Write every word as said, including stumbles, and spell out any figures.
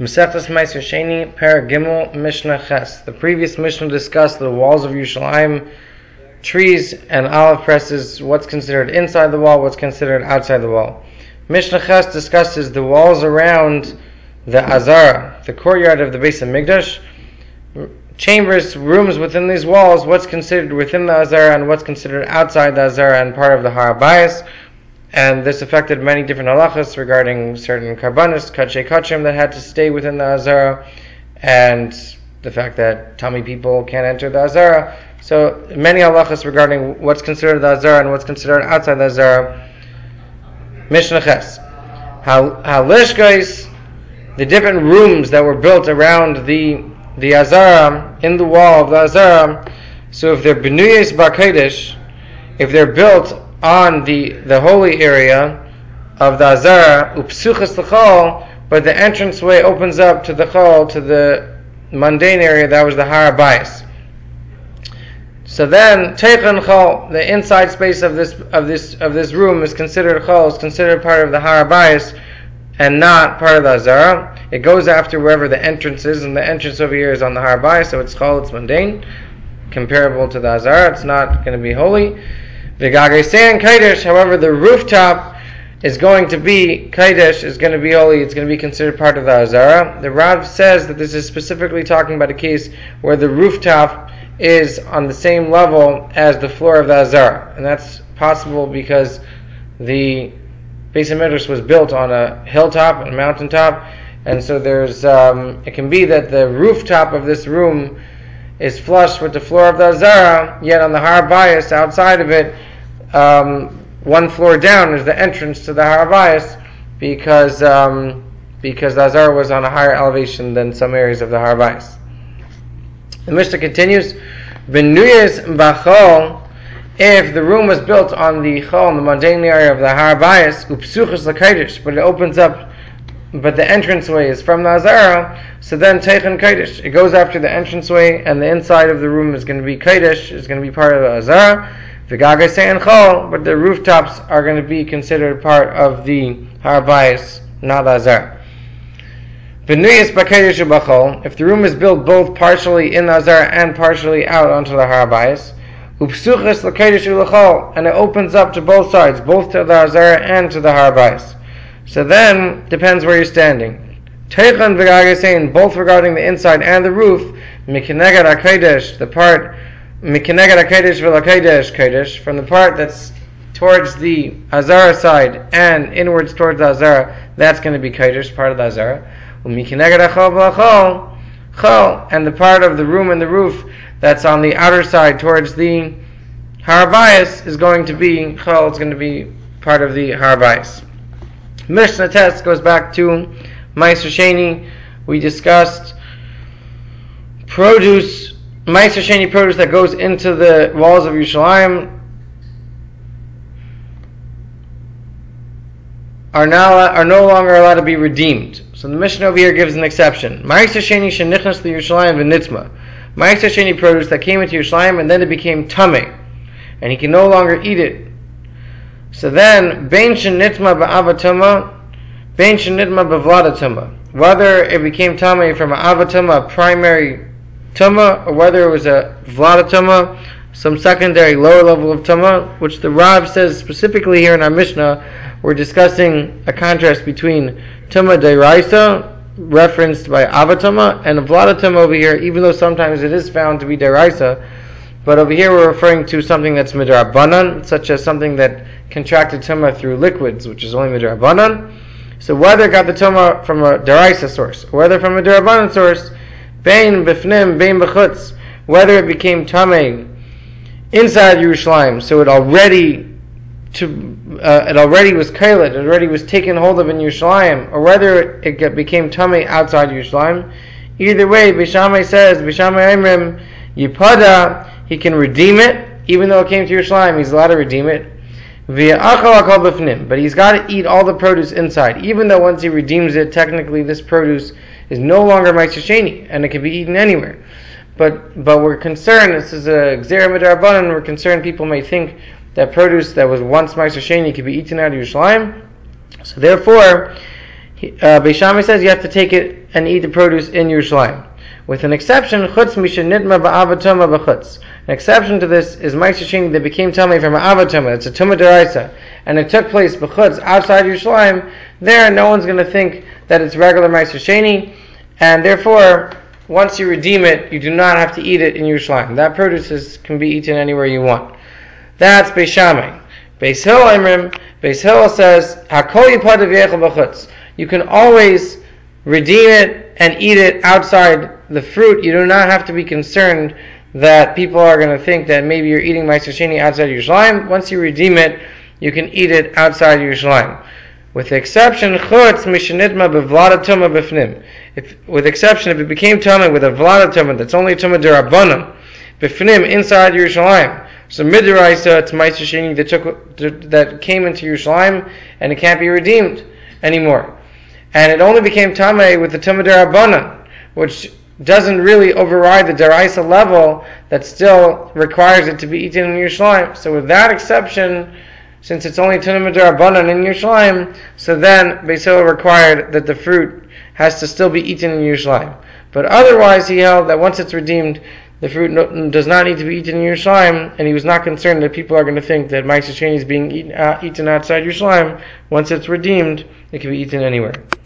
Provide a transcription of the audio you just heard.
Mesechus Meiser Sheni, Per Gimel, Mishnah Ches. The previous Mishnah discussed the walls of Yerushalayim, trees and olive presses, what's considered inside the wall, what's considered outside the wall. Mishnah Ches discusses the walls around the Azara, the courtyard of the Beis HaMikdash, chambers, rooms within these walls, what's considered within the Azara and what's considered outside the Azara and part of the Har HaBayis. And this affected many different halachas regarding certain karbanos, kachei kachim, that had to stay within the Azara, and the fact that Tamei people can't enter the Azara. So many halachas regarding what's considered the Azara and what's considered outside the Azara. Mishnah Ches. Halishkais, the different rooms that were built around the the Azara, in the wall of the Azara. So if they're benuyes bar kodesh, if they're built on the, the holy area of the Azara, upsuchas l'chol, but the entranceway opens up to the chol, to the mundane area that was the Har HaBayis. So then, teichan chol, the inside space of this of this of this room is considered chol, is considered part of the Har HaBayis, and not part of the Azara. It goes after wherever the entrance is, and the entrance over here is on the Har HaBayis, so it's chol, it's mundane, comparable to the Azara. It's not going to be holy. V'gagesein Kodesh, however, the rooftop is going to be Kodesh, is going to be holy, it's going to be considered part of the Azara. The Rav says that this is specifically talking about a case where the rooftop is on the same level as the floor of the Azara. And that's possible because the Beis HaMikdash was built on a hilltop, a mountaintop, and so there's, um, it can be that the rooftop of this room is flush with the floor of the Azara, yet on the Har HaBayis, outside of it, Um, one floor down is the entrance to the Har HaBayis, because um, because the Azara was on a higher elevation than some areas of the Har HaBayis. The Mishnah continues, Benuyes b'chol, if the room was built on the chol, on the mundane area of the Har HaBayis, upsuchas l'kodesh, but it opens up, but the entranceway is from the Azara, so then teichan kodesh, it goes after the entranceway, and the inside of the room is going to be kodesh, is going to be part of the Azara. The gagesein chol, but the rooftops are going to be considered part of the Har HaBayis, not the Azara. Benuyes b'kodesh u'b'chol, if the room is built both partially in the Azara and partially out onto the Har HaBayis, upsuchas l'kodesh u'l'chol, and it opens up to both sides, both to the Azara and to the Har HaBayis. So then, depends where you're standing. Teichan v'gagesein, both regarding the inside and the roof, mikeneged ha'kodesh, the part Mikeneged HaKodesh v'LaKodesh Kodesh, from the part that's towards the Azara side and inwards towards the Azara, that's going to be Kodesh, part of the Azara. Mikeneged HaChol v'LaChol Chol, and the part of the room and the roof that's on the outer side towards the Har HaBayis is going to be Chol, it's going to be part of the Har HaBayis. Mishnah Tes goes back to Meiser Sheni. We discussed produce, Meiser Sheni produce that goes into the walls of Yerushalayim are now are no longer allowed to be redeemed. So the Mishnah over here gives an exception. Meiser Sheni shenichnas liYerushalayim v'nitzma. Meiser Sheni produce that came into Yerushalayim and then it became tamei, and he can no longer eat it. So then, bein shenitma ba'avatuma, bein shenitma b'vladatuma. Whether it became tamei from an avatuma, a primary Tuma, or whether it was a Vlada Tuma, some secondary lower level of Tuma, which the Rav says specifically here in our Mishnah, we're discussing a contrast between Tuma Deraisa, referenced by Avatuma, and a Vlada Tuma over here, even though sometimes it is found to be Deraisa, but over here we're referring to something that's Midrabanan, such as something that contracted Tuma through liquids, which is only Midrabanan. So whether it got the Tuma from a Deraisa source, or whether from a Derabanan source, Bein b'fnim, bein b'chutz, whether it became tamei inside Yerushalayim, so it already to uh, it already was kailet, it already was taken hold of in Yerushalayim, or whether it, it became tamei outside Yerushalayim. Either way, Bishamai says, Bishamai Imrim, Yipada, he can redeem it, even though it came to Yerushalayim, he's allowed to redeem it. Via achal akal b'fnim, but he's got to eat all the produce inside, even though once he redeems it, technically this produce is no longer Meiser Sheni, and it can be eaten anywhere. But but we're concerned, this is a Gzera Midrabanan, we're concerned people may think that produce that was once Meiser Sheni could be eaten out of Yerushalayim. So therefore, he, uh, Beis Shammai says you have to take it and eat the produce in Yerushalayim. With an exception, chutz mishen nidma ba'avatoma b'chutz. An exception to this is Ma'aser Sheni that became tamei from avatoma. It's a tumah deraisa, and it took place b'chutz outside Yerushalayim. There, no one's going to think that it's regular Ma'aser Sheni, and therefore, once you redeem it, you do not have to eat it in Yerushalayim. That produce is, can be eaten anywhere you want. That's Beis Shammai. Beis Hillel Imrim. Beis Hillel says hakol yipadav v'yechel b'chutz. You can always redeem it and eat it outside the fruit. You do not have to be concerned that people are going to think that maybe you're eating Ma'aser Sheni outside Yerushalayim. Once you redeem it, you can eat it outside Yerushalayim. With the exception, chutz mishenidma bevlada tuma b'fnim. If, with exception, if it became tumah with a vlada tumah that's only tumah derabanan b'fnim inside Yerushalayim. So midiraisa it's Ma'aser Sheni that took that came into Yerushalayim and it can't be redeemed anymore. And it only became tamei with the tumah derabanan, which doesn't really override the deraisa level that still requires it to be eaten in Yerushalayim. So with that exception, since it's only tumah derabanan in Yerushalayim, so then Beis Hillel required that the fruit has to still be eaten in Yerushalayim. But otherwise, he held that once it's redeemed, the fruit no, does not need to be eaten in Yerushalayim, and he was not concerned that people are going to think that Ma'aser Sheni is being eaten, uh, eaten outside Yerushalayim. Once it's redeemed, it can be eaten anywhere.